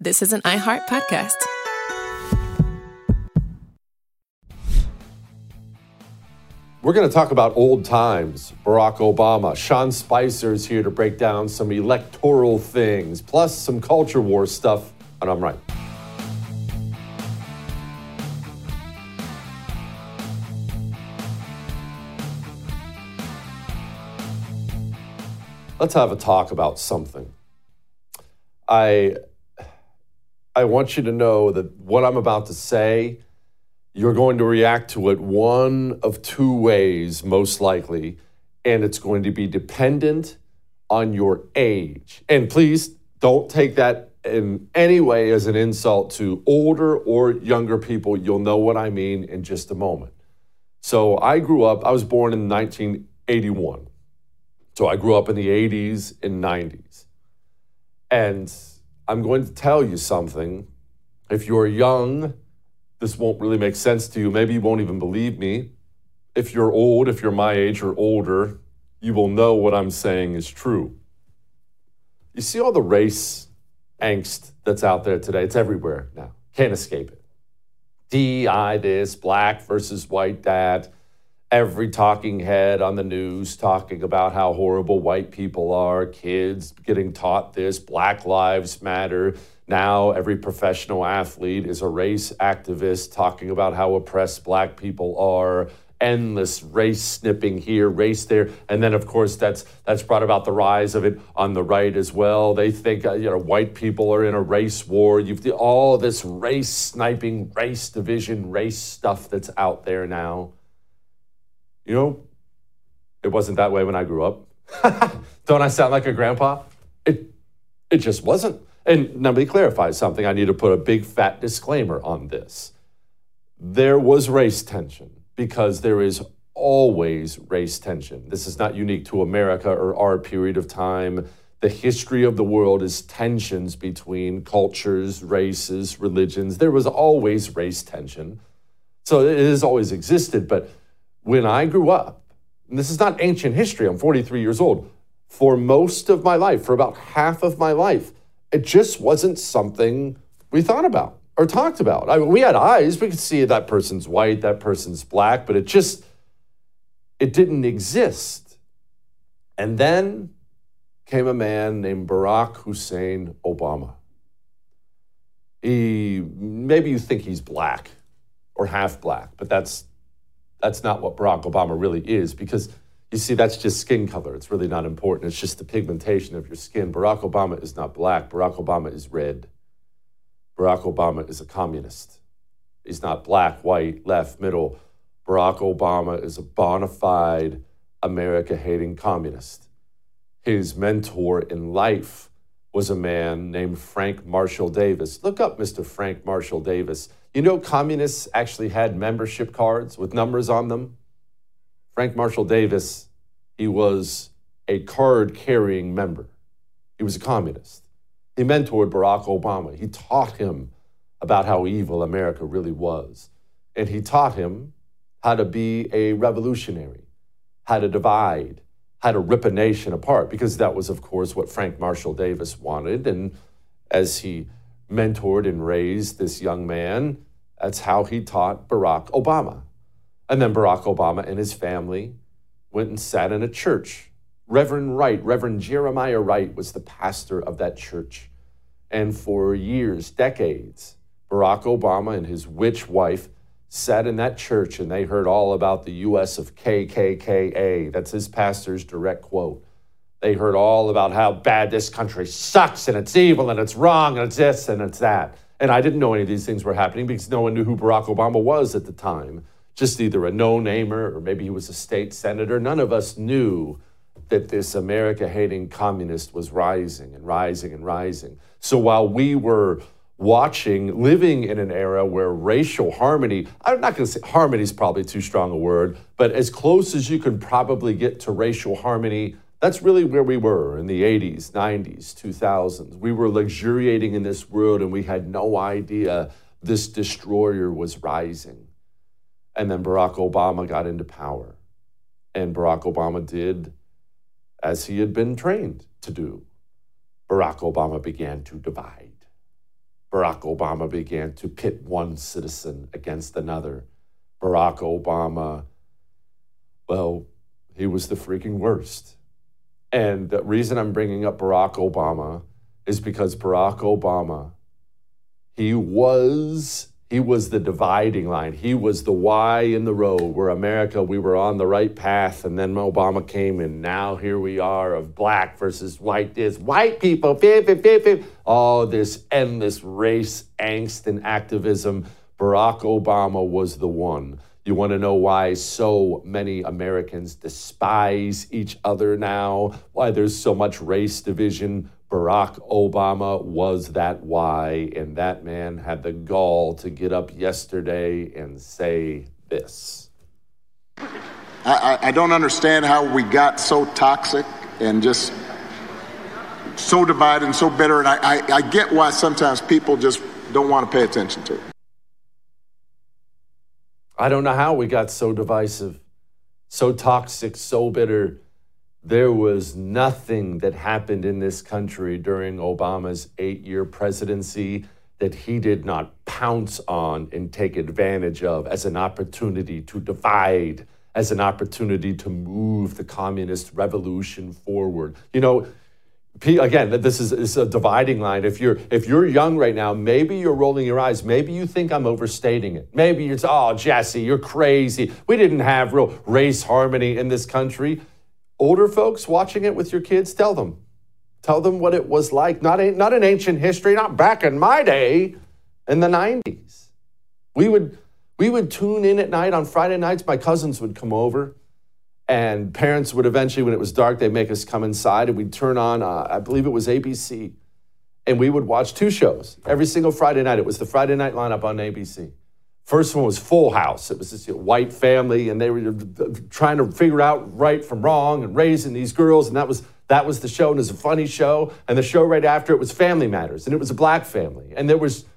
This is an iHeart podcast. We're going to talk about old times, Barack Obama. Sean Spicer's here to break down some electoral things, plus some culture war stuff, and I'm right. Let's have a talk about something. I want you to know that what I'm about to say, you're going to react to it one of two ways, most likely, and it's going to be dependent on your age. And please don't take that in any way as an insult to older or younger people. You'll know what I mean in just a moment. So I was born in 1981. So I grew up in the 80s and 90s. And I'm going to tell you something. If you're young, this won't really make sense to you. Maybe you won't even believe me. If you're old, if you're my age or older, you will know what I'm saying is true. You see all the race angst that's out there today? It's everywhere now. Can't escape it. DEI this, black versus white that. Every talking head on the news talking about how horrible white people are, kids getting taught this, Black Lives Matter. Now every professional athlete is a race activist talking about how oppressed black people are, endless race snipping here, race there. And then, of course, that's brought about the rise of it on the right as well. They think, white people are in a race war. You've all this race sniping, race division, race stuff that's out there now. You know, it wasn't that way when I grew up. Don't I sound like a grandpa? It just wasn't. And now let me clarify something. I need to put a big fat disclaimer on this. There was race tension because there is always race tension. This is not unique to America or our period of time. The history of the world is tensions between cultures, races, religions. There was always race tension. So it has always existed, but when I grew up, and this is not ancient history, I'm 43 years old, for most of my life, for about half of my life, it just wasn't something we thought about or talked about. We had eyes, we could see that person's white, that person's black, but it didn't exist. And then came a man named Barack Hussein Obama. Maybe you think he's black or half black, but that's not what Barack Obama really is, because you see, that's just skin color. It's really not important. It's just the pigmentation of your skin. Barack Obama is not black. Barack Obama is red. Barack Obama is a communist. He's not black, white, left, middle. Barack Obama is a bona fide America-hating communist. His mentor in life was a man named Frank Marshall Davis. Look up Mr. Frank Marshall Davis. You know, communists actually had membership cards with numbers on them. Frank Marshall Davis, he was a card-carrying member. He was a communist. He mentored Barack Obama. He taught him about how evil America really was. And he taught him how to be a revolutionary, how to divide, how to rip a nation apart, because that was, of course, what Frank Marshall Davis wanted. And as he mentored and raised this young man, that's how he taught Barack Obama. And then Barack Obama and his family went and sat in a church. Reverend Jeremiah Wright was the pastor of that church. And for years, decades, Barack Obama and his witch wife sat in that church and they heard all about the U.S. of KKKA. That's his pastor's direct quote. They heard all about how bad this country sucks and it's evil and it's wrong and it's this and it's that. And I didn't know any of these things were happening because no one knew who Barack Obama was at the time. Just either a no-namer or maybe he was a state senator. None of us knew that this America-hating communist was rising and rising and rising. So while we were living in an era where racial harmony, I'm not going to say harmony is probably too strong a word, but as close as you can probably get to racial harmony, that's really where we were in the 80s, 90s, 2000s. We were luxuriating in this world and we had no idea this destroyer was rising. And then Barack Obama got into power. And Barack Obama did as he had been trained to do. Barack Obama began to divide. Barack Obama began to pit one citizen against another. Barack Obama, well, he was the freaking worst. And the reason I'm bringing up Barack Obama is because Barack Obama, he was the dividing line. He was the Y in the road where America, we were on the right path, and then Obama came, and now here we are of black versus white, this white people, all this endless race angst and activism. Barack Obama was the one. You want to know why so many Americans despise each other now? Why there's so much race division? Barack Obama was that why, and that man had the gall to get up yesterday and say this. I don't understand how we got so toxic and just so divided and so bitter, and I get why sometimes people just don't want to pay attention to it. I don't know how we got so divisive, so toxic, so bitter. There was nothing that happened in this country during Obama's 8-year presidency that he did not pounce on and take advantage of as an opportunity to divide, as an opportunity to move the communist revolution forward. You know, again, this is a dividing line. If you're young right now, maybe you're rolling your eyes. Maybe you think I'm overstating it. Maybe you're, oh, Jesse, you're crazy. We didn't have real race harmony in this country. Older folks watching it with your kids, tell them what it was like. Not in ancient history, not back in my day, in the 90s. We would tune in at night on Friday nights. My cousins would come over, and parents would eventually, when it was dark, they'd make us come inside, and we'd turn on, I believe it was ABC, and we would watch 2 shows every single Friday night. It was the Friday night lineup on ABC. First one was Full House. It was this white family, and they were trying to figure out right from wrong and raising these girls, and that was the show, and it was a funny show. And the show right after it was Family Matters, and it was a black family. And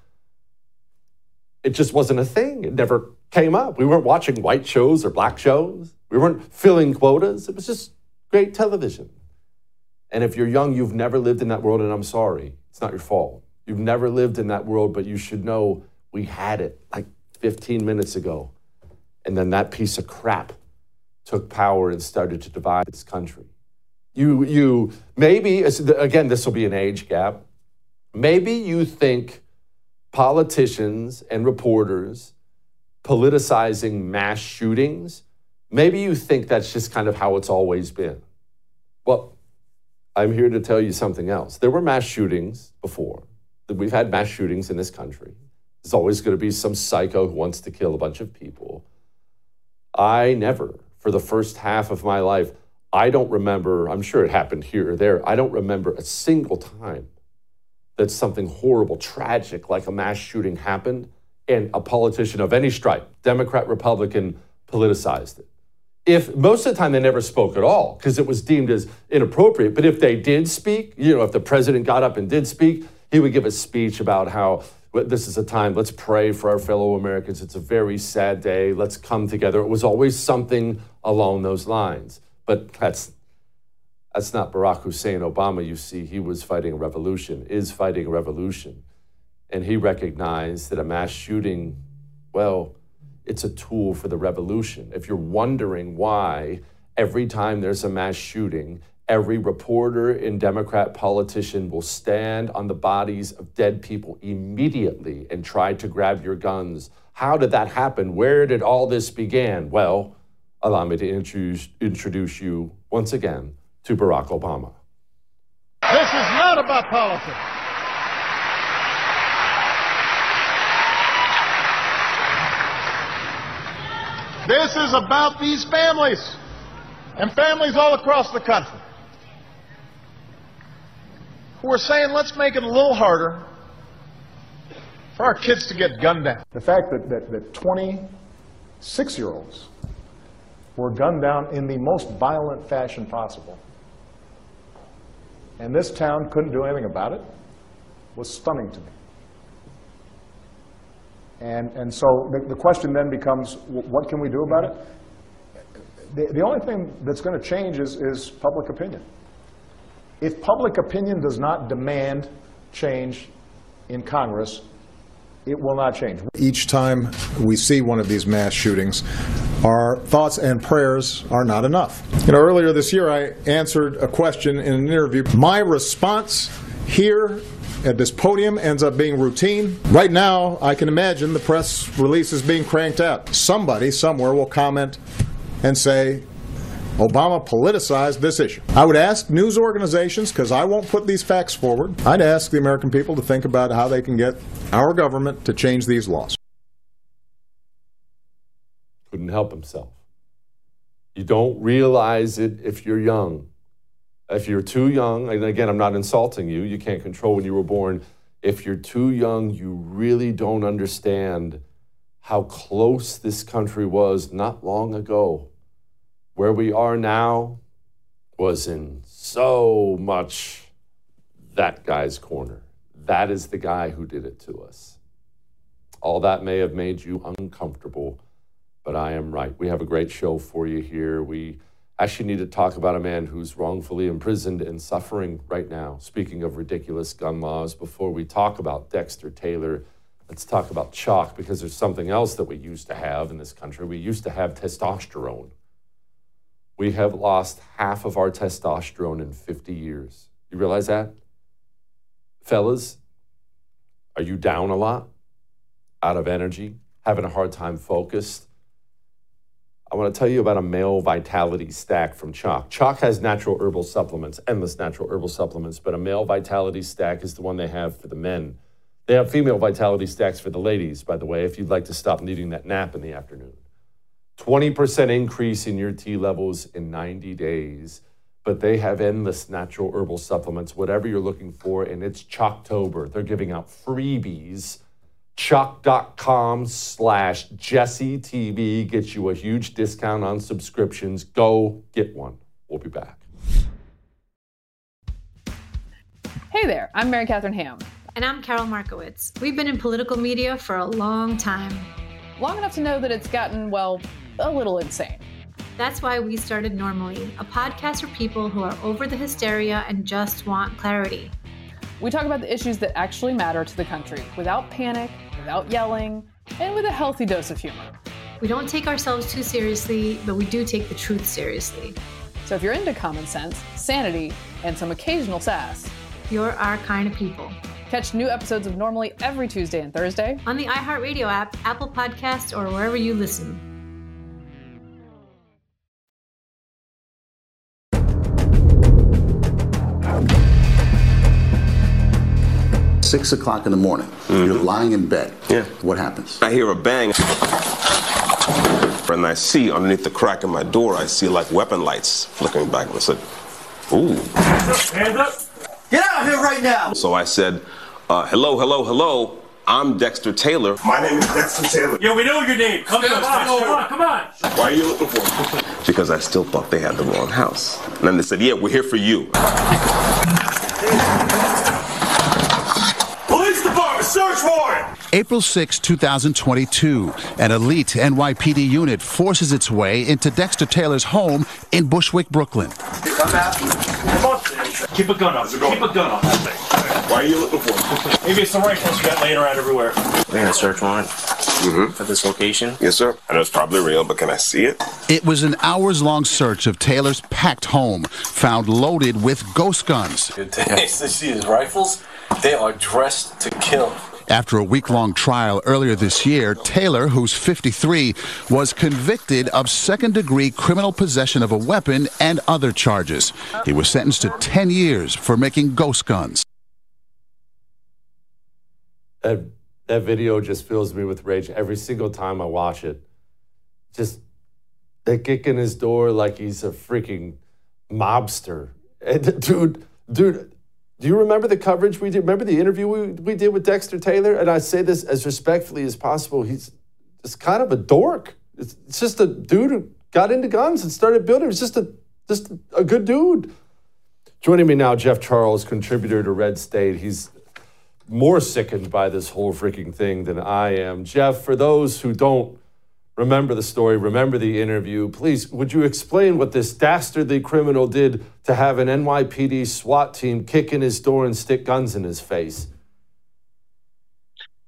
it just wasn't a thing. It never came up. We weren't watching white shows or black shows. We weren't filling quotas. It was just great television. And if you're young, you've never lived in that world, and I'm sorry. It's not your fault. You've never lived in that world, but you should know we had it like 15 minutes ago. And then that piece of crap took power and started to divide this country. You maybe, again, this will be an age gap. Maybe you think politicians and reporters politicizing mass shootings, maybe you think that's just kind of how it's always been. Well, I'm here to tell you something else. There were mass shootings before. We've had mass shootings in this country. There's always going to be some psycho who wants to kill a bunch of people. I never, for the first half of my life, I don't remember, I'm sure it happened here or there, I don't remember a single time that something horrible, tragic, like a mass shooting happened, and a politician of any stripe, Democrat, Republican, politicized it. If most of the time they never spoke at all because it was deemed as inappropriate, but if they did speak, if the president got up and did speak, he would give a speech about how this is a time, let's pray for our fellow Americans. It's a very sad day. Let's come together. It was always something along those lines. But that's not Barack Hussein Obama. You see, he was fighting a revolution, is fighting a revolution. And he recognized that a mass shooting, well, it's a tool for the revolution. If you're wondering why every time there's a mass shooting, every reporter and Democrat politician will stand on the bodies of dead people immediately and try to grab your guns. How did that happen? Where did all this begin? Well, allow me to introduce you once again to Barack Obama. This is not about politics. This is about these families and families all across the country who are saying, let's make it a little harder for our kids to get gunned down. The fact that 26-year-olds were gunned down in the most violent fashion possible, and this town couldn't do anything about it, was stunning to me. And so the question then becomes, what can we do about it? The only thing that's going to change is public opinion. If public opinion does not demand change, in Congress, it will not change. Each time we see one of these mass shootings, our thoughts and prayers are not enough. Earlier this year, I answered a question in an interview. My response here at this podium ends up being routine. Right now, I can imagine the press release is being cranked out. Somebody somewhere will comment and say, Obama politicized this issue. I would ask news organizations, because I won't put these facts forward, I'd ask the American people to think about how they can get our government to change these laws. Couldn't help himself. You don't realize it if you're young. If you're too young, and again, I'm not insulting you, you can't control when you were born. If you're too young, you really don't understand how close this country was not long ago. Where we are now was in so much that guy's corner. That is the guy who did it to us. All that may have made you uncomfortable, but I am right. We have a great show for you here. We actually need to talk about a man who's wrongfully imprisoned and suffering right now. Speaking of ridiculous gun laws, before we talk about Dexter Taylor, let's talk about chalk, because there's something else that we used to have in this country. We used to have testosterone. We have lost half of our testosterone in 50 years. You realize that? Fellas, are you down a lot? Out of energy? Having a hard time focused? I want to tell you about a male vitality stack from Chalk. Chalk has natural herbal supplements, endless natural herbal supplements, but a male vitality stack is the one they have for the men. They have female vitality stacks for the ladies, by the way, if you'd like to stop needing that nap in the afternoon. 20% increase in your T levels in 90 days, but they have endless natural herbal supplements, whatever you're looking for, and it's Chalktober. They're giving out freebies. Chalk.com/JesseTV gets you a huge discount on subscriptions. Go get one. We'll be back. Hey there, I'm Mary Catherine Ham. And I'm Carol Markowitz. We've been in political media for a long time. Long enough to know that it's gotten, well, a little insane. That's why we started Normally, a podcast for people who are over the hysteria and just want clarity. We talk about the issues that actually matter to the country, without panic, without yelling, and with a healthy dose of humor. We don't take ourselves too seriously, but we do take the truth seriously. So if you're into common sense, sanity, and some occasional sass, you're our kind of people. Catch new episodes of Normally every Tuesday and Thursday on the iHeartRadio app, Apple Podcasts, or wherever you listen. Six o'clock in the morning. You're lying in bed. Yeah. What happens? I hear a bang. And I see underneath the crack in my door, I see like weapon lights flickering back. I said, ooh. Hands up. Get out of here right now. So I said, hello. I'm Dexter Taylor. My name is Dexter Taylor. Yo, we know your name. Come on. Why are you looking for me? Because I still thought they had the wrong house. And then they said, yeah, we're here for you. Police department, search warrant. April 6, 2022, an elite NYPD unit forces its way into Dexter Taylor's home in Bushwick, Brooklyn. Come out. Keep a gun up. Keep a gun up. Why are you looking for me? Maybe it's the rifles you got laying around everywhere. We're in a search warrant for this location. Yes, sir. I know it's probably real, but can I see it? It was an hours-long search of Taylor's packed home, found loaded with ghost guns. Good days to see his rifles. They are dressed to kill. After a week-long trial earlier this year, Taylor, who's 53, was convicted of second-degree criminal possession of a weapon and other charges. He was sentenced to 10 years for making ghost guns. That video just fills me with rage every single time I watch it. Just they kick in his door like he's a freaking mobster. And dude, do you remember the coverage we did? Remember the interview we did with Dexter Taylor? And I say this as respectfully as possible. He's just kind of a dork. It's just a dude who got into guns and started building. It's just a good dude. Joining me now, Jeff Charles, contributor to Red State. He's more sickened by this whole freaking thing than I am. Jeff, for those who don't remember the story, remember the interview, please, would you explain what this dastardly criminal did to have an NYPD SWAT team kick in his door and stick guns in his face?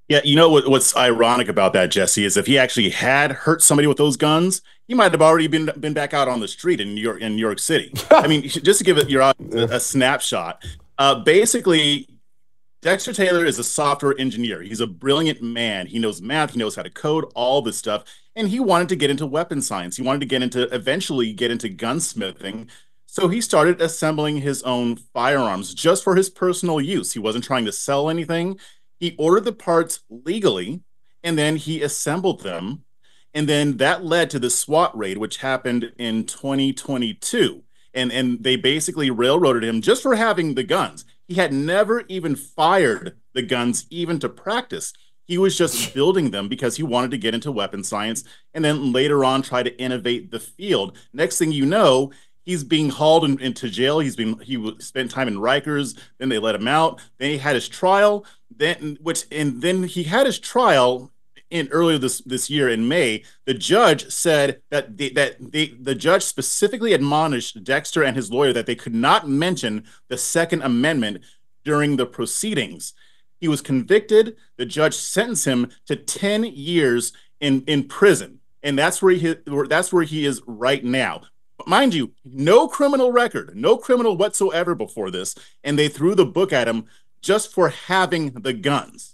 Yeah, you know what's ironic about that, Jesse, is if he actually had hurt somebody with those guns, he might have already been back out on the street in New York City. I mean, just to give it a snapshot, basically, Dexter Taylor is a software engineer. He's a brilliant man. He knows math. He knows how to code, all this stuff. And he wanted to get into weapon science. He wanted to eventually get into gunsmithing. So he started assembling his own firearms just for his personal use. He wasn't trying to sell anything. He ordered the parts legally, and then he assembled them. And then that led to the SWAT raid, which happened in 2022. And they basically railroaded him just for having the guns. He had never even fired the guns, even to practice. He was just building them because he wanted to get into weapon science and then later on try to innovate the field. Next thing you know, he's being hauled into jail. He spent time in Rikers. Then they let him out. Then he had his trial. Then he had his trial in earlier this year in May. The judge said that the judge specifically admonished Dexter and his lawyer that they could not mention the Second Amendment during the proceedings. He was convicted. The judge sentenced him to 10 years in prison, and that's where he is right now. Mind you, no criminal record, no criminal whatsoever before this, and they threw the book at him just for having the guns.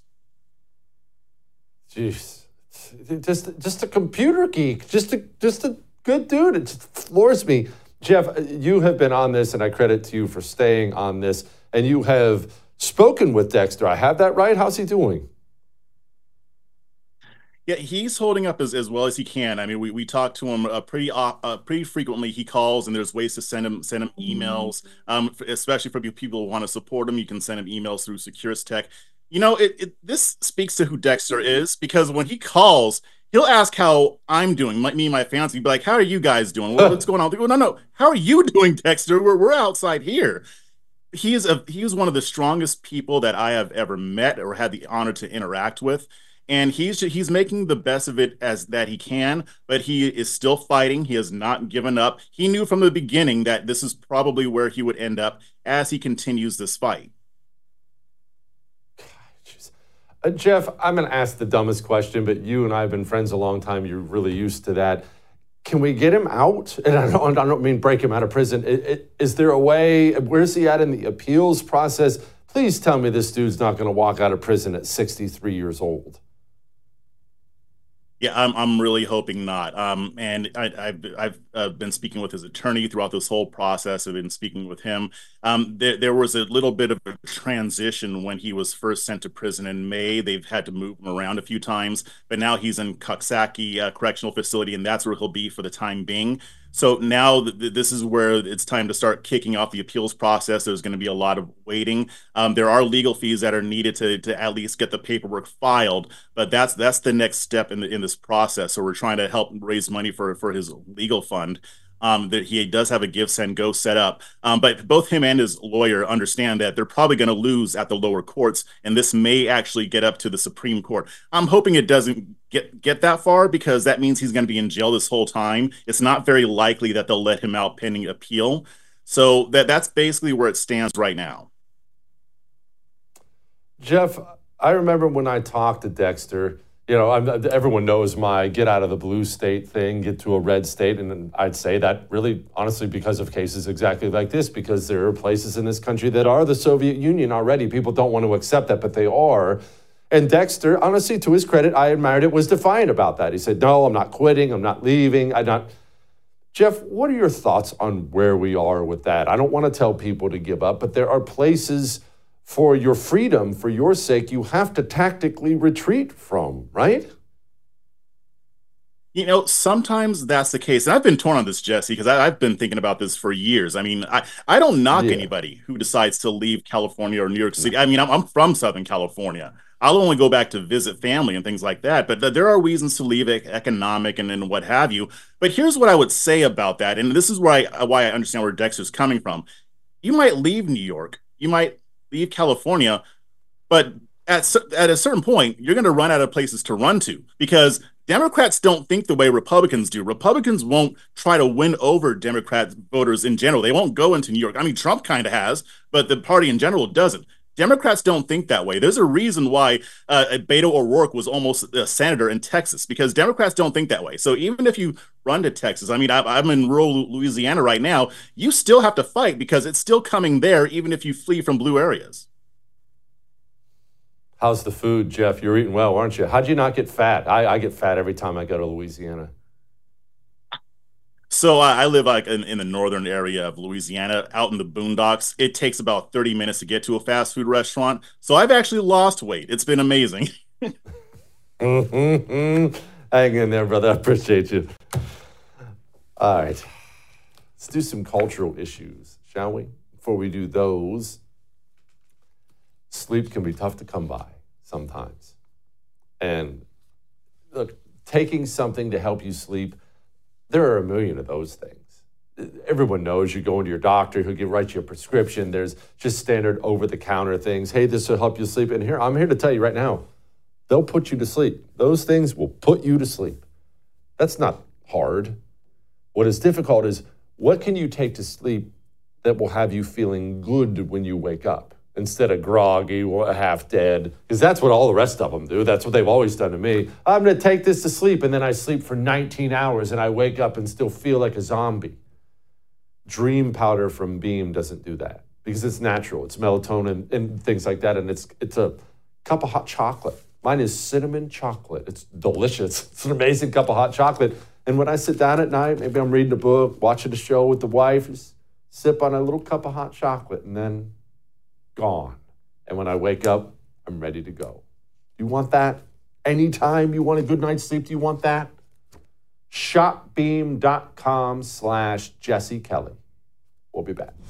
Jeez, just a computer geek, just a good dude. It just floors me. Jeff, you have been on this, and I credit to you for staying on this, and you have spoken with Dexter. I have that right? How's he doing? Yeah, he's holding up as well as he can. I mean, we talk to him pretty frequently. He calls, and there's ways to send him emails, especially for people who want to support him. You can send him emails through Securus Tech. You know, this speaks to who Dexter is, because when he calls, he'll ask how I'm doing, me and my fans. He'd be like, "How are you guys doing? What's going on?" They go, "No. How are you doing, Dexter? We're outside here." He is one of the strongest people that I have ever met or had the honor to interact with. And he's making the best of it as that he can, but he is still fighting. He has not given up. He knew from the beginning that this is probably where he would end up as he continues this fight. Jeff, I'm going to ask the dumbest question, but you and I have been friends a long time. You're really used to that. Can we get him out? And I don't mean break him out of prison. Is there a way? Where's he at in the appeals process? Please tell me this dude's not going to walk out of prison at 63 years old. Yeah, I'm really hoping not. And I've been speaking with his attorney throughout this whole process. I've been speaking with him. There was a little bit of a transition when he was first sent to prison in May. They've had to move him around a few times, but now he's in Coxsackie Correctional Facility, and that's where he'll be for the time being. So now this is where it's time to start kicking off the appeals process. There's going to be a lot of waiting. There are legal fees that are needed to at least get the paperwork filed, but that's the next step in this process. So we're trying to help raise money for his legal fund. That he does have a Give, Send, Go set up. But both him and his lawyer understand that they're probably going to lose at the lower courts, and this may actually get up to the Supreme Court. I'm hoping it doesn't get that far, because that means he's going to be in jail this whole time. It's not very likely that they'll let him out pending appeal. So that's basically where it stands right now. Jeff, I remember when I talked to Dexter, you know, everyone knows my get out of the blue state thing, get to a red state. And I'd say that really, honestly, because of cases exactly like this, because there are places in this country that are the Soviet Union already. People don't want to accept that, but they are. And Dexter, honestly, to his credit, I admired it, was defiant about that. He said, "No, I'm not quitting. I'm not leaving. Jeff, what are your thoughts on where we are with that? I don't want to tell people to give up, but there are places for your freedom, for your sake, you have to tactically retreat from, right? You know, sometimes that's the case. And I've been torn on this, Jesse, because I've been thinking about this for years. I mean, I don't knock anybody who decides to leave California or New York City. I mean, I'm from Southern California. I'll only go back to visit family and things like that. But there are reasons to leave, economic and what have you. But here's what I would say about that. And this is why I understand where Dexter's coming from. You might leave New York. You might leave California, but at a certain point, you're going to run out of places to run to, because Democrats don't think the way Republicans do. Republicans won't try to win over Democrat voters in general. They won't go into New York. I mean, Trump kind of has, but the party in general doesn't. Democrats don't think that way. There's a reason why Beto O'Rourke was almost a senator in Texas, because Democrats don't think that way. So even if you run to Texas, I mean, I'm in rural Louisiana right now, you still have to fight because it's still coming there, even if you flee from blue areas. How's the food, Jeff? You're eating well, aren't you? How'd you not get fat? I get fat every time I go to Louisiana. So I live like in the northern area of Louisiana, out in the boondocks. It takes about 30 minutes to get to a fast food restaurant. So I've actually lost weight. It's been amazing. Hang in there, brother. I appreciate you. All right. Let's do some cultural issues, shall we? Before we do those, sleep can be tough to come by sometimes. And look, taking something to help you sleep, there are a million of those things. Everyone knows you go into your doctor, he'll write you a prescription. There's just standard over-the-counter things. Hey, this will help you sleep. And I'm here to tell you right now, they'll put you to sleep. Those things will put you to sleep. That's not hard. What is difficult is, what can you take to sleep that will have you feeling good when you wake up, instead of groggy or half dead? Because that's what all the rest of them do. That's what they've always done to me. I'm going to take this to sleep, and then I sleep for 19 hours, and I wake up and still feel like a zombie. Dream powder from Beam doesn't do that, because it's natural. It's melatonin and things like that, and it's a cup of hot chocolate. Mine is cinnamon chocolate. It's delicious. It's an amazing cup of hot chocolate. And when I sit down at night, maybe I'm reading a book, watching a show with the wife, just sip on a little cup of hot chocolate, and then gone. And when I wake up, I'm ready to go. Do you want that? Anytime you want a good night's sleep, do you want that? Shopbeam.com/Jesse Kelly. We'll be back.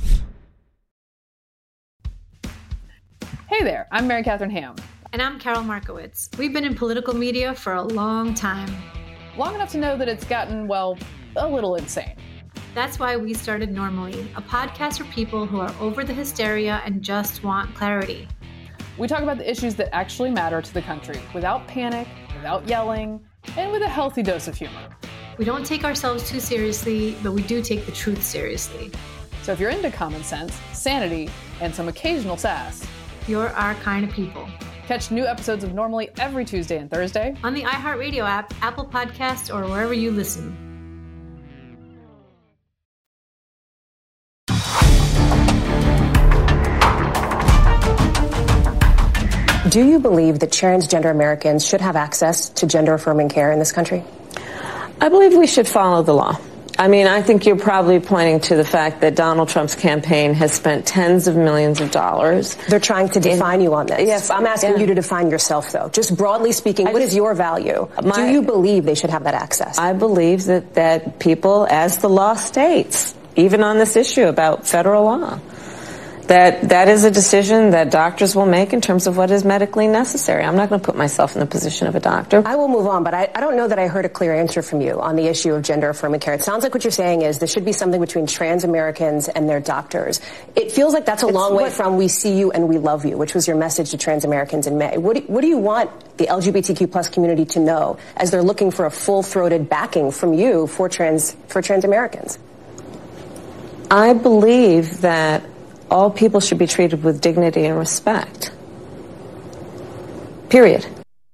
Hey there, I'm Mary Catherine Ham. And I'm Carol Markowitz. We've been in political media for a long time. Long enough to know that it's gotten, well, a little insane. That's why we started Normally, a podcast for people who are over the hysteria and just want clarity. We talk about the issues that actually matter to the country, without panic, without yelling, and with a healthy dose of humor. We don't take ourselves too seriously, but we do take the truth seriously. So if you're into common sense, sanity, and some occasional sass, you're our kind of people. Catch new episodes of Normally every Tuesday and Thursday on the iHeartRadio app, Apple Podcasts, or wherever you listen. Do you believe that transgender Americans should have access to gender-affirming care in this country? I believe we should follow the law. I mean, I think you're probably pointing to the fact that Donald Trump's campaign has spent tens of millions of dollars. They're trying to define you on this. Yes, I'm asking you to define yourself, though. Just broadly speaking, what is your value? Do you believe they should have that access? I believe that people, as the law states, even on this issue about federal law, that is a decision that doctors will make in terms of what is medically necessary. I'm not going to put myself in the position of a doctor. I will move on, but I don't know that I heard a clear answer from you on the issue of gender-affirming care. It sounds like what you're saying is there should be something between trans Americans and their doctors. It feels like that's a long way from "we see you and we love you," which was your message to trans Americans in May. What do you want the LGBTQ plus community to know as they're looking for a full-throated backing from you for trans Americans? I believe that all people should be treated with dignity and respect. Period.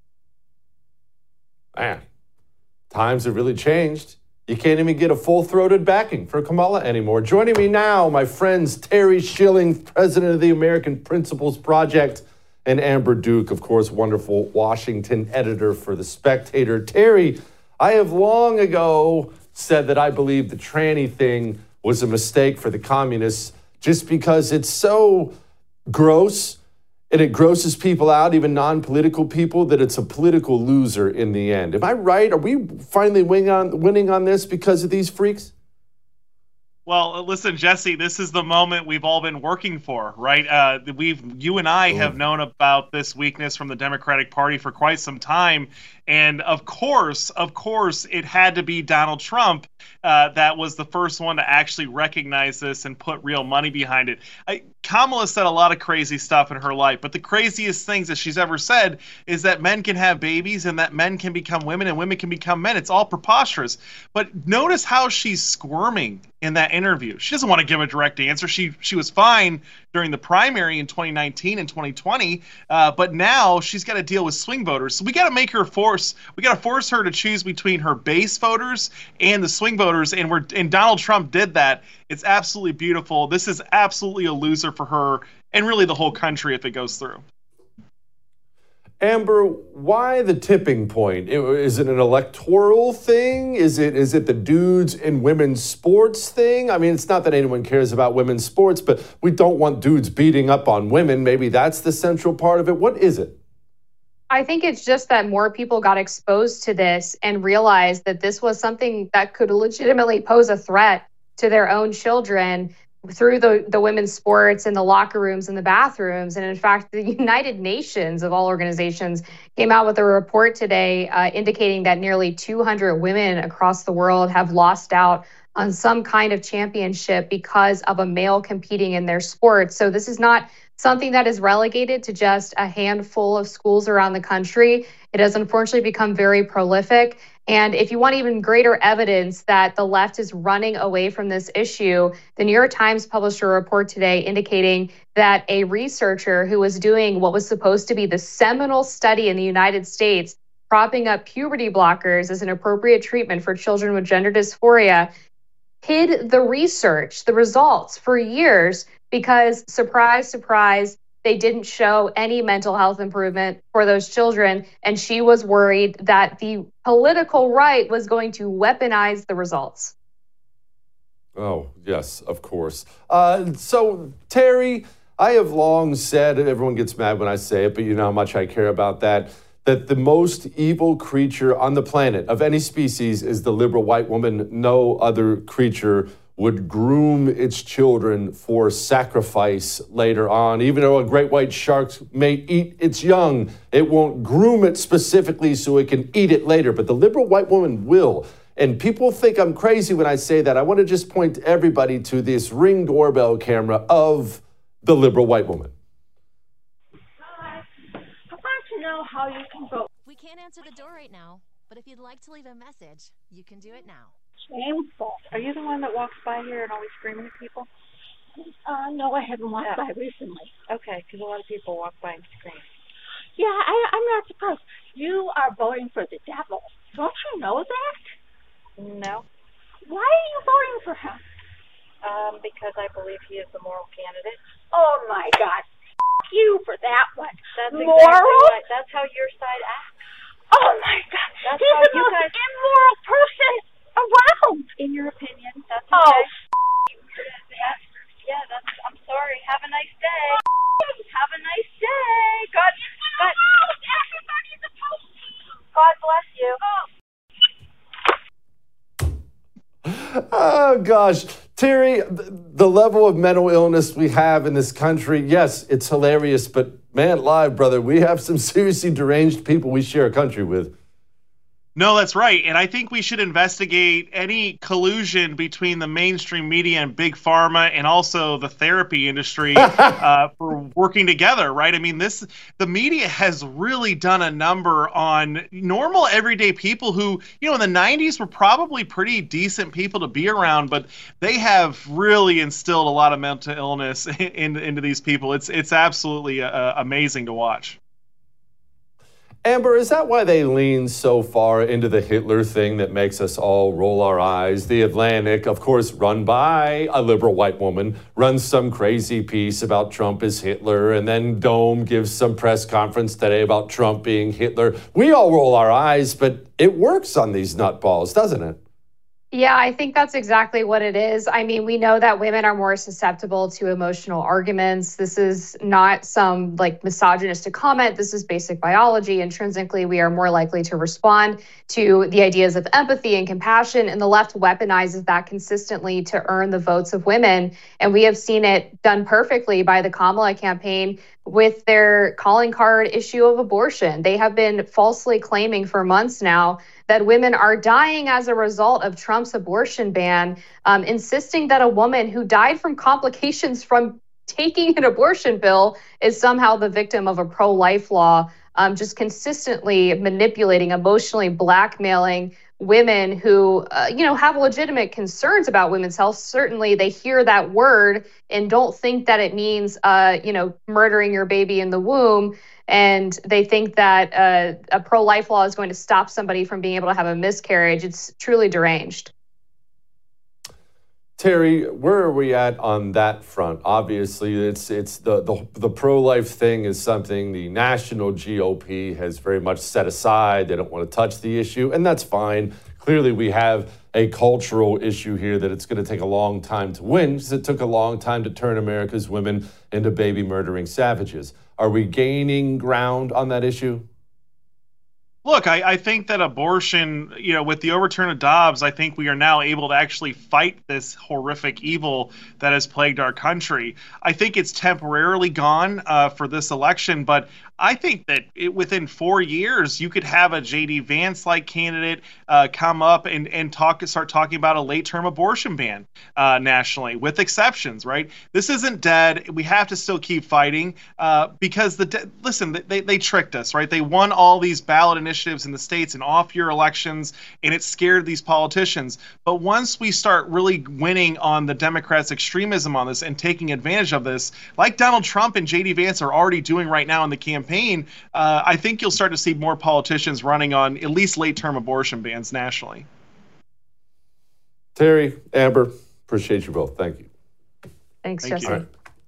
Man, times have really changed. You can't even get a full-throated backing for Kamala anymore. Joining me now, my friends Terry Schilling, president of the American Principles Project, and Amber Duke, of course, wonderful Washington editor for The Spectator. Terry, I have long ago said that I believe the tranny thing was a mistake for the communists, just because it's so gross and it grosses people out, even non-political people, that it's a political loser in the end. Am I right? Are we finally winning on this because of these freaks? Well, listen, Jesse, this is the moment we've all been working for, right? You and I have known about this weakness from the Democratic Party for quite some time. And of course, it had to be Donald Trump that was the first one to actually recognize this and put real money behind it. Kamala said a lot of crazy stuff in her life, but the craziest things that she's ever said is that men can have babies and that men can become women and women can become men. It's all preposterous. But notice how she's squirming in that interview. She doesn't want to give a direct answer. She was fine during the primary in 2019 and 2020, but now she's got to deal with swing voters. So we got to force her to choose between her base voters and the swing voters, and Donald Trump did that. It's absolutely beautiful. This is absolutely a loser for her and really the whole country if it goes through. Amber, why the tipping point? Is it an electoral thing? Is it the dudes in women's sports thing? I mean, it's not that anyone cares about women's sports, but we don't want dudes beating up on women. Maybe that's the central part of it. What is it? I think it's just that more people got exposed to this and realized that this was something that could legitimately pose a threat to their own children through the women's sports and the locker rooms and the bathrooms. And in fact, the United Nations of all organizations came out with a report today indicating that nearly 200 women across the world have lost out on some kind of championship because of a male competing in their sport. So this is not something that is relegated to just a handful of schools around the country. It has unfortunately become very prolific. And if you want even greater evidence that the left is running away from this issue, the New York Times published a report today indicating that a researcher who was doing what was supposed to be the seminal study in the United States, propping up puberty blockers as an appropriate treatment for children with gender dysphoria, hid the research, the results for years because, surprise, surprise, they didn't show any mental health improvement for those children. And she was worried that the political right was going to weaponize the results. Oh, yes, of course. So, Terry, I have long said, everyone gets mad when I say it, but you know how much I care about that the most evil creature on the planet of any species is the liberal white woman. No other creature would groom its children for sacrifice later on. Even though a great white shark may eat its young, it won't groom it specifically so it can eat it later. But the liberal white woman will. And people think I'm crazy when I say that. I want to just point everybody to this Ring doorbell camera of the liberal white woman. Hi. I want to know how you can vote. We can't answer the door right now, but if you'd like to leave a message, you can do it now. Shameful. Are you the one that walks by here and always screaming at people? No, I haven't walked by recently. Okay, because a lot of people walk by and scream. Yeah, I'm not surprised. You are voting for the devil. Don't you know that? No. Why are you voting for him? Because I believe he is the moral candidate. Oh, my God. F you for that one. That's moral? Exactly right. That's how your side acts. Oh, my God. That's He's how the you most guys... immoral person around. In your opinion, that's okay. Oh, yeah, I'm sorry. Have a nice day. Have a nice day. God Everybody's opposed to you. God bless you. Oh, gosh. Terry, the level of mental illness we have in this country, yes, it's hilarious, but man, live, brother, we have some seriously deranged people we share a country with. No, that's right. And I think we should investigate any collusion between the mainstream media and big pharma and also the therapy industry for working together, right? I mean, the media has really done a number on normal everyday people who, in the 90s were probably pretty decent people to be around, but they have really instilled a lot of mental illness into these people. It's absolutely amazing to watch. Amber, is that why they lean so far into the Hitler thing that makes us all roll our eyes? The Atlantic, of course, run by a liberal white woman, runs some crazy piece about Trump as Hitler, and then Dome gives some press conference today about Trump being Hitler. We all roll our eyes, but it works on these nutballs, doesn't it? Yeah, I think that's exactly what it is. I mean, we know that women are more susceptible to emotional arguments. This is not some misogynistic comment. This is basic biology. Intrinsically, we are more likely to respond to the ideas of empathy and compassion, and the left weaponizes that consistently to earn the votes of women. And we have seen it done perfectly by the Kamala campaign with their calling card issue of abortion. They have been falsely claiming for months now that women are dying as a result of Trump's abortion ban, insisting that a woman who died from complications from taking an abortion pill is somehow the victim of a pro-life law, just consistently manipulating, emotionally blackmailing women who, have legitimate concerns about women's health. Certainly they hear that word and don't think that it means, murdering your baby in the womb. And they think that a pro-life law is going to stop somebody from being able to have a miscarriage. It's truly deranged. Terry, where are we at on that front? Obviously, it's the pro-life thing is something the national GOP has very much set aside. They don't want to touch the issue, and that's fine. Clearly, we have a cultural issue here that it's going to take a long time to win, because it took a long time to turn America's women into baby-murdering savages. Are we gaining ground on that issue? Look, I think that abortion, with the overturn of Dobbs, I think we are now able to actually fight this horrific evil that has plagued our country. I think it's temporarily gone for this election, but I think that within 4 years, you could have a J.D. Vance-like candidate come up and start talking about a late-term abortion ban nationally, with exceptions, right? This isn't dead. We have to still keep fighting because, they tricked us, right? They won all these ballot initiatives in the states and off-year elections, and it scared these politicians. But once we start really winning on the Democrats' extremism on this and taking advantage of this, like Donald Trump and J.D. Vance are already doing right now in the campaign, I think you'll start to see more politicians running on at least late-term abortion bans nationally. Terry, Amber, appreciate you both. Thank you. Thanks, Jesse. All right.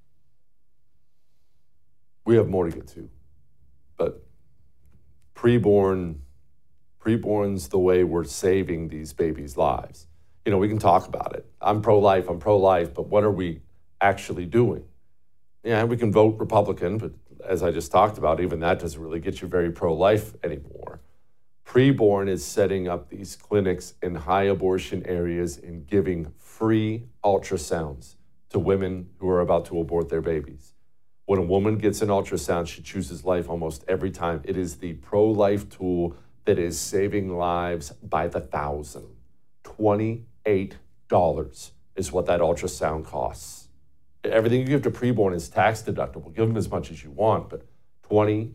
We have more to get to, but preborn's the way we're saving these babies' lives. We can talk about it. I'm pro-life, but what are we actually doing? Yeah, we can vote Republican, but as I just talked about, even that doesn't really get you very pro-life anymore. Preborn is setting up these clinics in high abortion areas and giving free ultrasounds to women who are about to abort their babies. When a woman gets an ultrasound, she chooses life almost every time. It is the pro-life tool that is saving lives by the thousand. $28 is what that ultrasound costs. Everything you give to preborn is tax deductible. Give them as much as you want, but $28.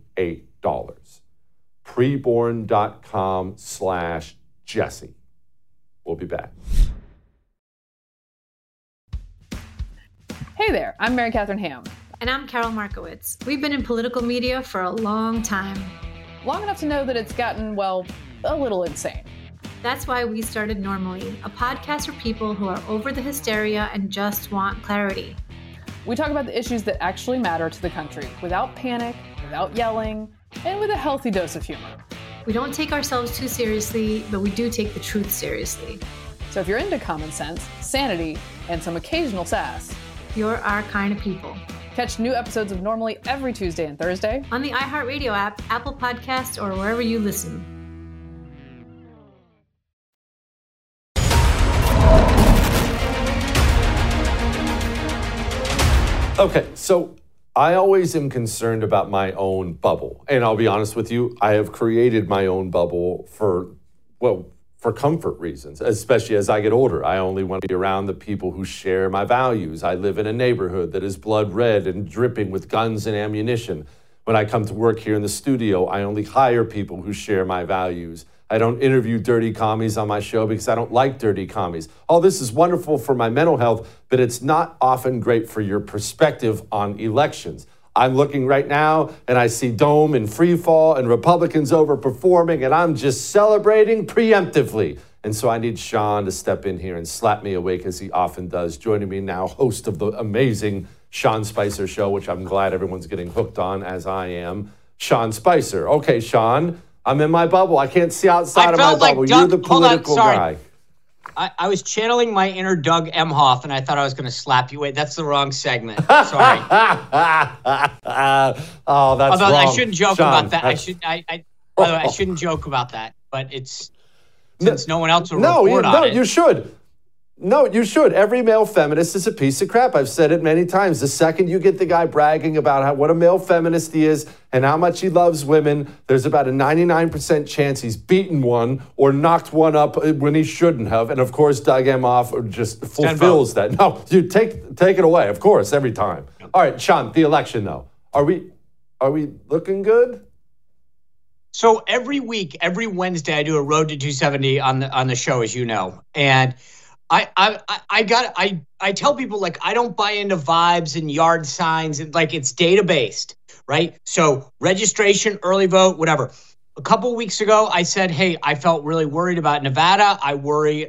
Preborn.com/Jesse. We'll be back. Hey there, I'm Mary Catherine Ham. And I'm Carol Markowitz. We've been in political media for a long time. Long enough to know that it's gotten, a little insane. That's why we started Normally, a podcast for people who are over the hysteria and just want clarity. We talk about the issues that actually matter to the country, without panic, without yelling, and with a healthy dose of humor. We don't take ourselves too seriously, but we do take the truth seriously. So if you're into common sense, sanity, and some occasional sass, you're our kind of people. Catch new episodes of Normally every Tuesday and Thursday on the iHeartRadio app, Apple Podcasts, or wherever you listen. Okay, so I always am concerned about my own bubble. And I'll be honest with you, I have created my own bubble for comfort reasons, especially as I get older. I only want to be around the people who share my values. I live in a neighborhood that is blood red and dripping with guns and ammunition. When I come to work here in the studio, I only hire people who share my values. I don't interview dirty commies on my show because I don't like dirty commies. All this is wonderful for my mental health, but it's not often great for your perspective on elections. I'm looking right now and I see Dome in free fall and Republicans overperforming, and I'm just celebrating preemptively. And so I need Sean to step in here and slap me awake as he often does. Joining me now, host of the amazing Sean Spicer Show, which I'm glad everyone's getting hooked on, as I am, Sean Spicer. Okay, Sean, I'm in my bubble. I can't see outside of my bubble. You're the political guy. I was channeling my inner Doug Emhoff, and I thought I was going to slap you away. That's the wrong segment. Sorry. Oh, that's wrong. I shouldn't joke Sean, about that. I shouldn't joke about that. But it's since no one else will report on it. No, you should. No, you should. Every male feminist is a piece of crap. I've said it many times. The second you get the guy bragging about what a male feminist he is and how much he loves women, there's about a 99% chance he's beaten one or knocked one up when he shouldn't have. And of course, Doug Emhoff just fulfills that. No, you take it away, of course, every time. All right, Sean, the election though. Are we looking good? So every week, every Wednesday, I do a Road to 270 on the show, as you know, and I tell people, like, I don't buy into vibes and yard signs, and like, it's data based, right? So registration, early vote, whatever. A couple of weeks ago, I said, hey, I felt really worried about Nevada. I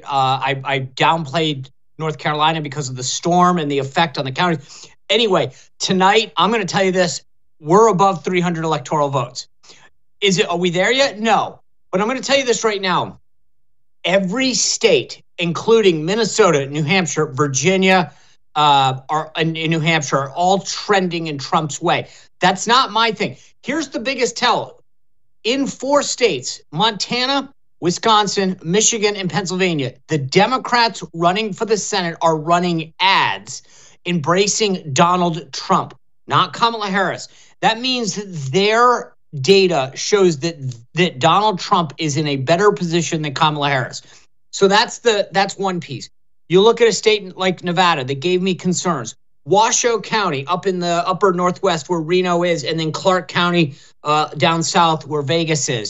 downplayed North Carolina because of the storm and the effect on the county. Anyway, tonight, I'm going to tell you this. We're above 300 electoral votes. Are we there yet? No. But I'm going to tell you this right now. Every state, including Minnesota, New Hampshire, Virginia, in New Hampshire, are all trending in Trump's way. That's not my thing. Here's the biggest tell. In 4 states, Montana, Wisconsin, Michigan, and Pennsylvania, the Democrats running for the Senate are running ads embracing Donald Trump, not Kamala Harris. That means that their data shows that Donald Trump is in a better position than Kamala Harris. So that's one piece. You look at a state like Nevada that gave me concerns. Washoe County up in the upper Northwest where Reno is, and then Clark County down south where Vegas is.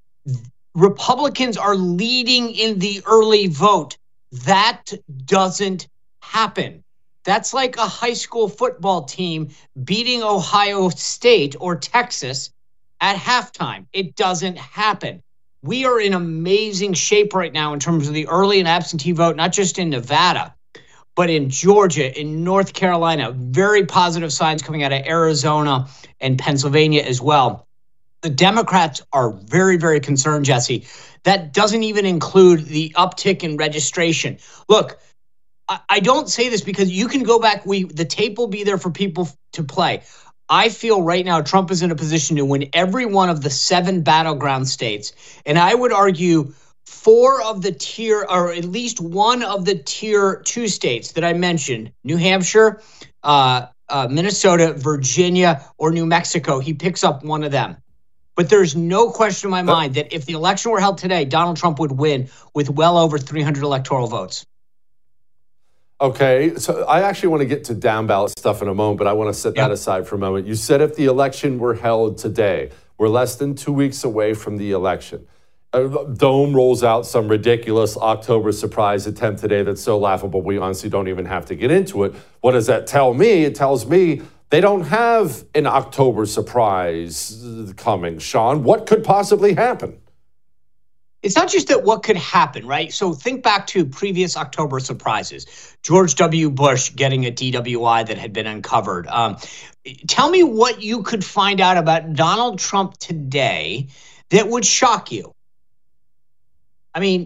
Republicans are leading in the early vote. That doesn't happen. That's like a high school football team beating Ohio State or Texas at halftime. It doesn't happen. We are in amazing shape right now in terms of the early and absentee vote, not just in Nevada, but in Georgia, in North Carolina. Very positive signs coming out of Arizona and Pennsylvania as well. The Democrats are very, very concerned, Jesse. That doesn't even include the uptick in registration. Look, I don't say this because you can go back. The tape will be there for people to play. I feel right now Trump is in a position to win every one of the 7 battleground states. And I would argue 4 of the tier, or at least one of the tier 2 states that I mentioned, New Hampshire, Minnesota, Virginia, or New Mexico, he picks up one of them. But there's no question in my mind that if the election were held today, Donald Trump would win with well over 300 electoral votes. Okay, so I actually want to get to down ballot stuff in a moment, but I want to set that aside for a moment. You said if the election were held today, we're less than 2 weeks away from the election. Dome rolls out some ridiculous October surprise attempt today that's so laughable we honestly don't even have to get into it. What does that tell me? It tells me they don't have an October surprise coming. Sean, what could possibly happen? It's not just that what could happen, right? So think back to previous October surprises. George W. Bush getting a DWI that had been uncovered. Tell me what you could find out about Donald Trump today that would shock you. I mean,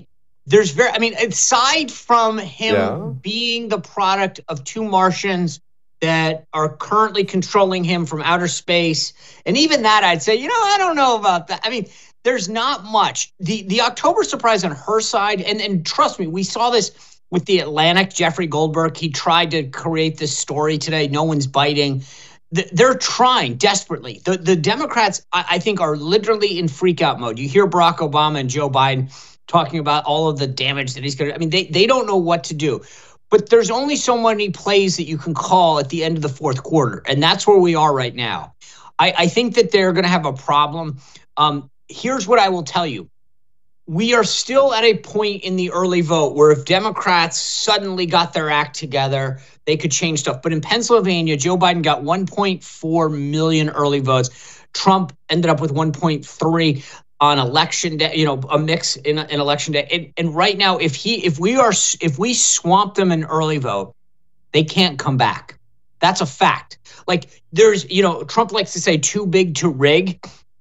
aside from him being the product of 2 Martians that are currently controlling him from outer space, and even that I'd say, I don't know about that. I mean, there's not much. The October surprise on her side, and trust me, we saw this with The Atlantic, Jeffrey Goldberg. He tried to create this story today. No one's biting. They're trying desperately. The Democrats, I think, are literally in freak out mode. You hear Barack Obama and Joe Biden talking about all of the damage that he's going to. I mean, they don't know what to do. But there's only so many plays that you can call at the end of the 4th quarter. And that's where we are right now. I think that they're going to have a problem. Here's what I will tell you. We are still at a point in the early vote where if Democrats suddenly got their act together, they could change stuff. But in Pennsylvania, Joe Biden got 1.4 million early votes. Trump ended up with 1.3 on election day, a mix in election day. And right now, if we swamp them in early vote, they can't come back. That's a fact. Like there's, Trump likes to say too big to rig.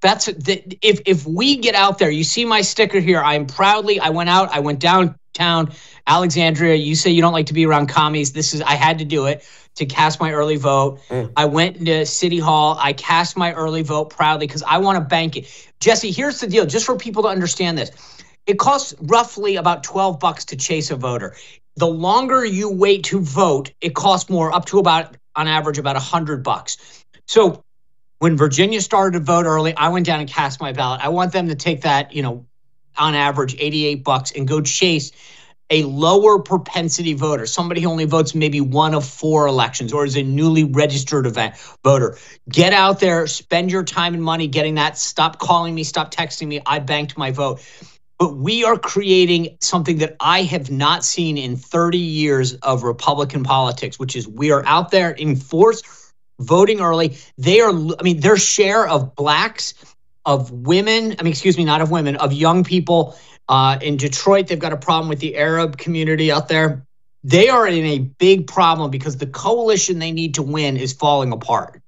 If we get out there, you see my sticker here. I went downtown Alexandria. You say you don't like to be around commies. I had to do it to cast my early vote. I went into City Hall. I cast my early vote proudly because I want to bank it. Jesse, here's the deal, just for people to understand this. It costs roughly about $12 to chase a voter. the longer you wait to vote, it costs more, up to about, on average, about $100. So when Virginia started to vote early, I went down and cast my ballot. I want them to take that, on average, $88 and go chase a lower propensity voter, somebody who only votes maybe one of 4 elections or is a newly registered voter. Get out there, spend your time and money getting that. Stop calling me, stop texting me. I banked my vote. But we are creating something that I have not seen in 30 years of Republican politics, which is we are out there in force voting early. Their share of blacks, of women, not of women, of young people, in Detroit, they've got a problem with the Arab community out there. They are in a big problem because the coalition they need to win is falling apart.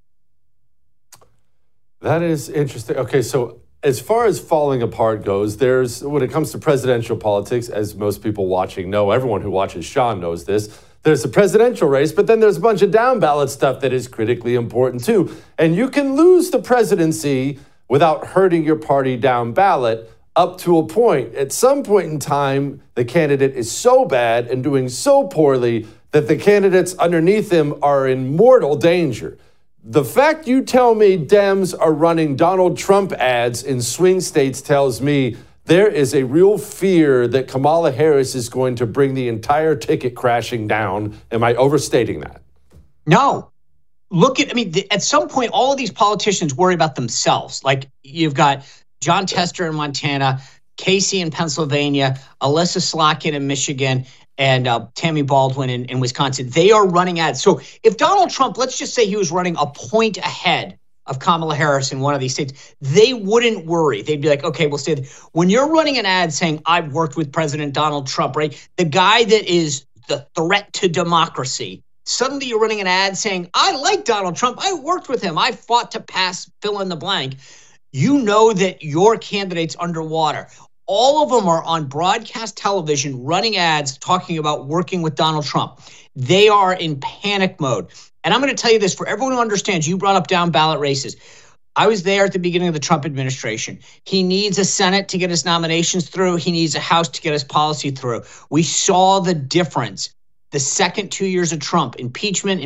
That is interesting. Okay, so as far as falling apart goes, when it comes to presidential politics, as most people watching know, everyone who watches Sean knows this, there's the presidential race, but then there's a bunch of down ballot stuff that is critically important too. And you can lose the presidency without hurting your party down ballot. Up to a point. At some point in time, the candidate is so bad and doing so poorly that the candidates underneath him are in mortal danger. The fact you tell me Dems are running Donald Trump ads in swing states tells me there is a real fear that Kamala Harris is going to bring the entire ticket crashing down. Am I overstating that? No. At some point, all of these politicians worry about themselves. Like you've got John Tester in Montana, Casey in Pennsylvania, Alyssa Slotkin in Michigan, and Tammy Baldwin in Wisconsin. They are running ads. So if Donald Trump, let's just say he was running a point ahead of Kamala Harris in one of these states, they wouldn't worry. They'd be like, okay, we'll stay there. When you're running an ad saying, I've worked with President Donald Trump, right? The guy that is the threat to democracy. Suddenly you're running an ad saying, I like Donald Trump. I worked with him. I fought to pass fill in the blank. You know that your candidate's underwater. All of them are on broadcast television running ads talking about working with Donald Trump. They are in panic mode. And I'm going to tell you this for everyone who understands, you brought up down ballot races. I was there at the beginning of the Trump administration. He needs a Senate to get his nominations through. He needs a House to get his policy through. We saw the difference. The second 2 years of Trump, impeachment,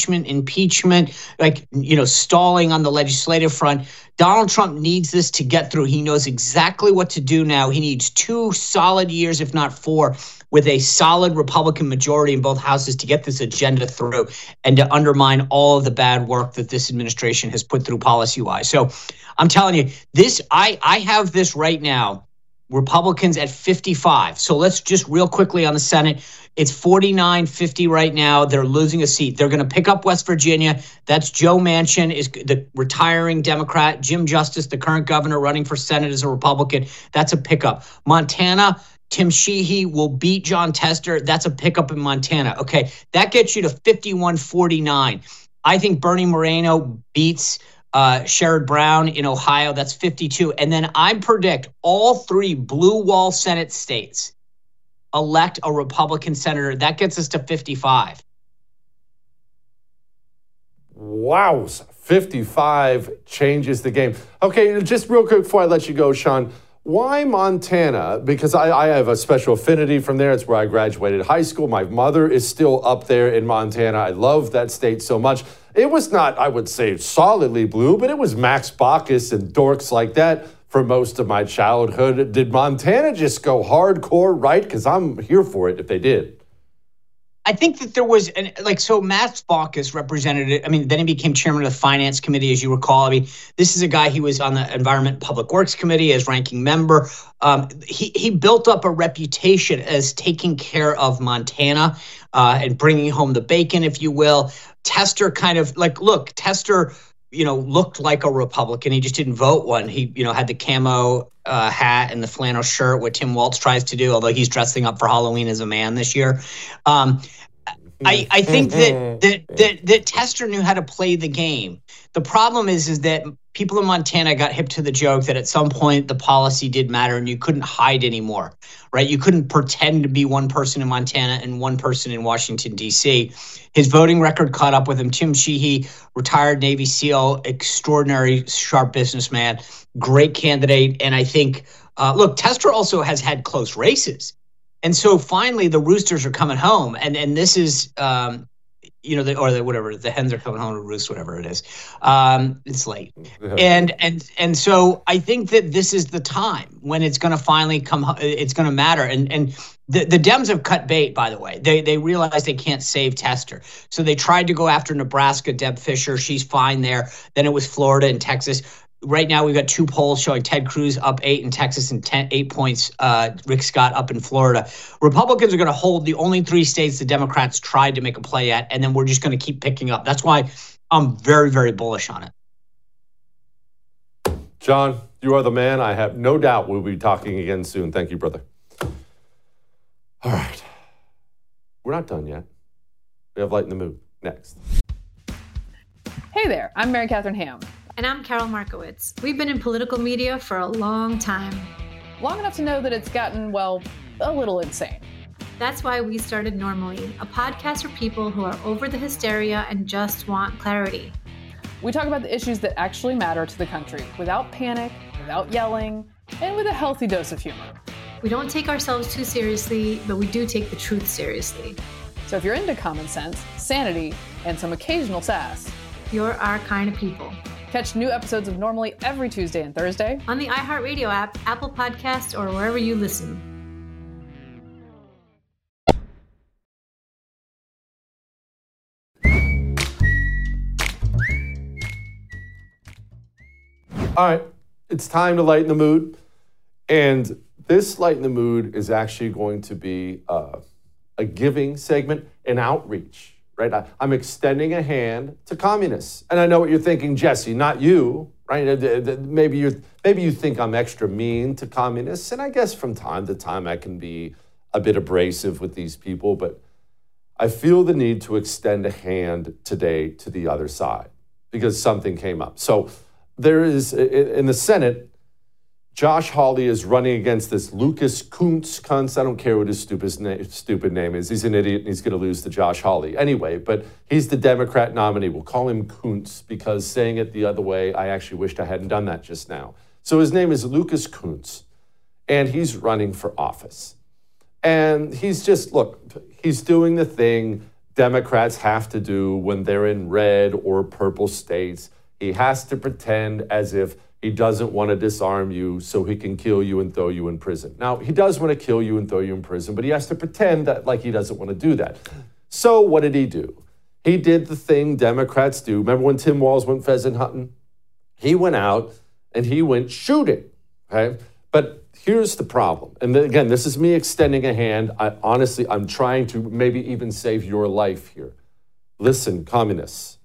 stalling on the legislative front. Donald Trump needs this to get through. He knows exactly what to do now. He needs 2 solid years, if not 4, with a solid Republican majority in both houses to get this agenda through and to undermine all of the bad work that this administration has put through policy-wise. So I'm telling you, I have this right now, Republicans at 55. So let's just real quickly on the Senate. It's 49-50 right now. They're losing a seat. They're going to pick up West Virginia. That's Joe Manchin, is the retiring Democrat. Jim Justice, the current governor, running for Senate as a Republican. That's a pickup. Montana, Tim Sheehy will beat John Tester. That's a pickup in Montana. Okay, that gets you to 51-49. I think Bernie Moreno beats Sherrod Brown in Ohio. That's 52. And then I predict all 3 blue wall Senate states elect a Republican senator. That gets us to 55. Wow, 55 changes the game. Okay, just real quick before I let you go, Sean, why Montana? Because I have a special affinity from there. It's where I graduated high school. My mother is still up there in Montana. I love that state so much. It was not, I would say, solidly blue, but it was Max Baucus and dorks like that for most of my childhood. Did Montana just go hardcore right? Because I'm here for it if they did. I think that there was, so Max Baucus represented it. I mean, then he became chairman of the Finance Committee, as you recall. I mean, this is a guy, he was on the Environment and Public Works Committee as ranking member. He built up a reputation as taking care of Montana and bringing home the bacon, if you will. Tester kind of Tester, looked like a Republican. He just didn't vote one. He, had the camo hat and the flannel shirt, what Tim Walz tries to do, although he's dressing up for Halloween as a man this year. I think that Tester knew how to play the game. The problem is that people in Montana got hip to the joke that at some point the policy did matter and you couldn't hide anymore, right? You couldn't pretend to be one person in Montana and one person in Washington, D.C. His voting record caught up with him. Tim Sheehy, retired Navy SEAL, extraordinary sharp businessman, great candidate. And I think, Tester also has had close races. And so finally the roosters are coming home, and this is, whatever, the hens are coming home to roost, whatever it is. It's late. Yeah. And so I think that this is the time when it's going to finally come, it's going to matter. And the Dems have cut bait, by the way. They realize they can't save Tester. So they tried to go after Nebraska, Deb Fischer. She's fine there. Then it was Florida and Texas. Right now, we've got 2 polls showing Ted Cruz up 8 in Texas and 8 points, Rick Scott up in Florida. Republicans are going to hold the only 3 states the Democrats tried to make a play at, and then we're just going to keep picking up. That's why I'm very, very bullish on it. John, you are the man. I have no doubt we'll be talking again soon. Thank you, brother. All right. We're not done yet. We have Light in the Mood next. Hey there, I'm Mary Catherine Ham. And I'm Carol Markowitz. We've been in political media for a long time. Long enough to know that it's gotten, well, a little insane. That's why we started Normally, a podcast for people who are over the hysteria and just want clarity. We talk about the issues that actually matter to the country, without panic, without yelling, and with a healthy dose of humor. We don't take ourselves too seriously, but we do take the truth seriously. So if you're into common sense, sanity, and some occasional sass, you're our kind of people. Catch new episodes of Normally every Tuesday and Thursday on the iHeartRadio app, Apple Podcasts, or wherever you listen. All right, it's time to lighten the mood. And this Lighten the Mood is actually going to be a giving segment, an outreach. Right, I'm extending a hand to communists, and I know what you're thinking, Jesse. Not you, right? Maybe you think I'm extra mean to communists, and I guess from time to time I can be a bit abrasive with these people. But I feel the need to extend a hand today to the other side because something came up. So there is in the Senate. Josh Hawley is running against this Lucas Kunce. I don't care what his stupid name is. He's an idiot and he's going to lose to Josh Hawley. Anyway, but he's the Democrat nominee. We'll call him Kunce because saying it the other way, I actually wished I hadn't done that just now. So his name is Lucas Kunce, and he's running for office. And he's doing the thing Democrats have to do when they're in red or purple states. He has to pretend as if he doesn't want to disarm you so he can kill you and throw you in prison. Now, he does want to kill you and throw you in prison, but he has to pretend that like he doesn't want to do that. So what did he do? He did the thing Democrats do. Remember when Tim Walz went pheasant hunting? He went out and he went shooting, okay? But here's the problem. And again, this is me extending a hand. I'm trying to maybe even save your life here. Listen, communists.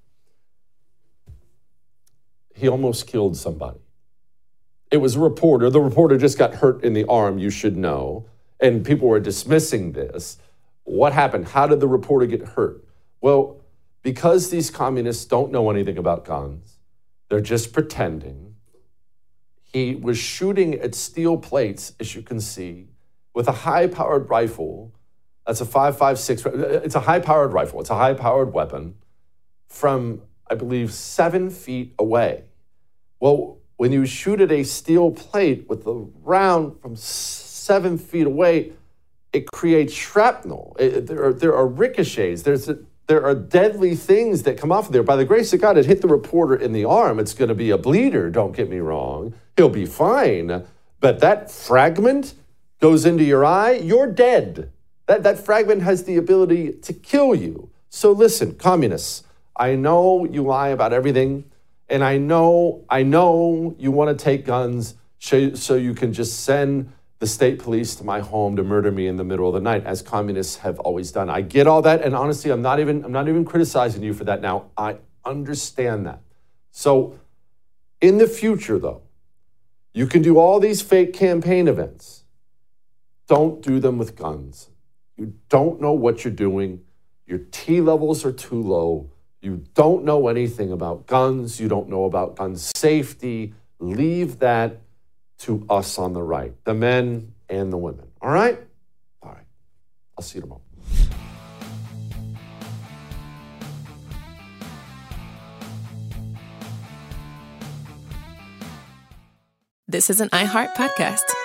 He almost killed somebody. It was a reporter. The reporter just got hurt in the arm, you should know. And people were dismissing this. What happened? How did the reporter get hurt? Well, because these communists don't know anything about guns, they're just pretending. He was shooting at steel plates, as you can see, with a high-powered rifle. That's a 5.56. It's a high-powered rifle. It's a high-powered weapon from, I believe, 7 feet away. Well, when you shoot at a steel plate with a round from 7 feet away, it creates shrapnel. There are ricochets. There are deadly things that come off of there. By the grace of God, it hit the reporter in the arm. It's going to be a bleeder, don't get me wrong. He'll be fine. But that fragment goes into your eye, you're dead. That fragment has the ability to kill you. So listen, communists, I know you lie about everything. And I know you want to take guns so you can just send the state police to my home to murder me in the middle of the night, as communists have always done. I get all that, and honestly, I'm not even criticizing you for that now. I understand that. So in the future, though, you can do all these fake campaign events. Don't do them with guns. You don't know what you're doing. Your T levels are too low. You don't know anything about guns. You don't know about gun safety. Leave that to us on the right, the men and the women. All right? All right. I'll see you tomorrow. This is an iHeart podcast.